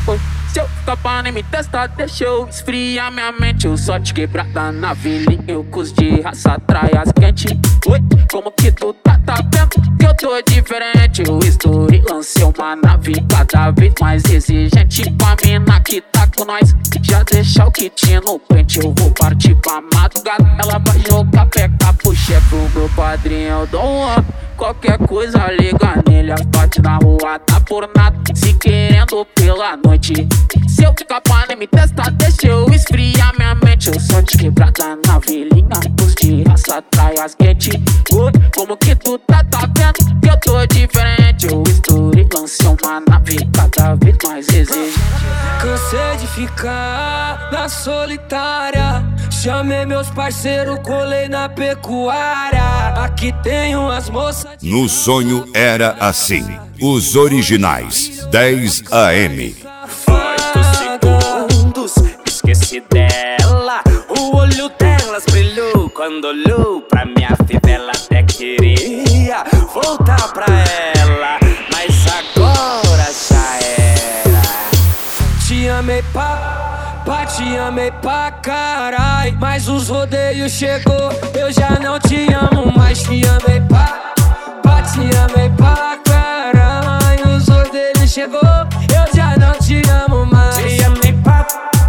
Se eu ficar pra nem me testar, deixa eu esfriar minha mente. Eu só te quebrada na vilinha, eu cus de raça, traias quente. Oi, como que tu tá vendo que eu tô diferente? Eu estourei, lancei uma nave cada vez mais exigente. Pra mina que tá com nós, já deixa o kit no pente. Eu vou partir pra madrugada, ela vai jogar peca pro chefe. O meu padrinho é o Dom Juan. Qualquer coisa liga nele, as bate na rua tá por nada, se querendo pela noite. Se eu ficar pra nem me testar, deixa eu esfriar minha mente. Eu só te quebrada na vilinha, os de raça, traias quente. Oi, como que tu tá vendo que eu tô diferente? Eu estourei, lancei uma nave cada vez mais exigente. Cansei de ficar na solitária, chamei meus parceiros, colei na pecuária. Aqui tem umas moças. No sonho era assim. Os originais 10 AM. Segundos, esqueci dela. O olho delas brilhou quando olhou pra minha fivela. Até queria voltar pra ela, mas agora já era. Te amei te amei pra carai, mas os rodeios chegou, eu já não te amo mais. Te amei te amei pra carai, os rodeios chegou, eu já não te amo mais. Te amei pra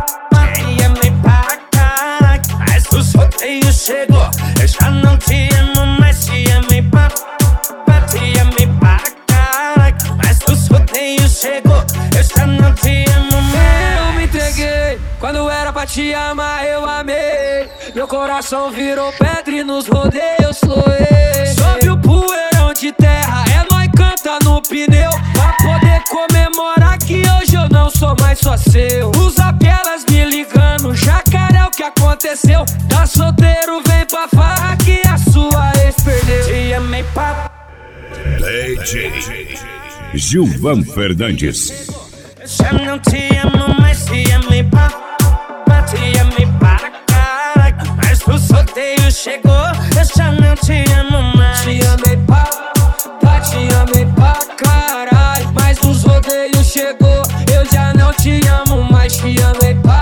carai, mas os rodeios chegou, eu já não te amo mais. Te amei pra carai, mas os rodeios chegou, eu já não te amo mais. Eu me entreguei, quando era pra te amar eu amei. Meu coração virou pedra e nos rodeios floei. Sobe o poeirão de terra, é nóis canta no pneu, pra poder comemorar que hoje eu não sou mais só seu. Os apelas me ligando, jacaré, o que aconteceu? Tá solteiro, vem pra farra que a sua ex perdeu. Te amei pra DJ Gilvan Fernandes. já não te amo mais. Te amei pra carai, mas o sorteio chegou, eu já não te amo mais. Te amei pra carai, mas os rodeios chegou, eu já não te amo mais. Te amei pra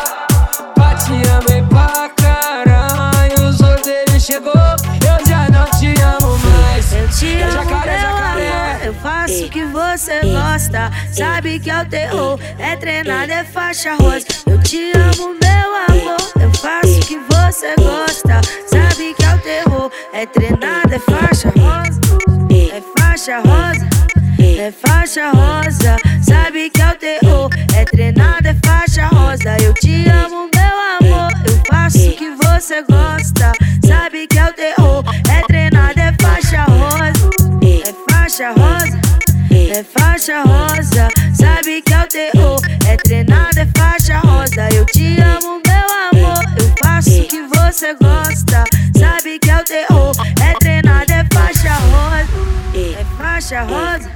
carai, os rodeios chegou, eu já não te amo mais. Eu te amo, jacaré, meu jacaré. amor, eu faço o que você gosta. Sabe que é o terror, é treinado, é faixa rosa. Eu te amo, meu amor, eu faço o que você gosta. Sabe que é o terror, é treinado, é faixa rosa. É faixa rosa, é faixa rosa. Sabe que é o terror, é treinado, é faixa rosa. Eu te amo, meu amor, eu faço o que você gosta. Sabe que é o terror, é treinado, é faixa rosa. É faixa rosa, é faixa rosa. Sabe que é o terror, é treinado, é faixa rosa. Eu te amo, meu amor, eu faço o que você gosta. Sabe que é o terror, é treinado, é faixa rosa. É faixa rosa,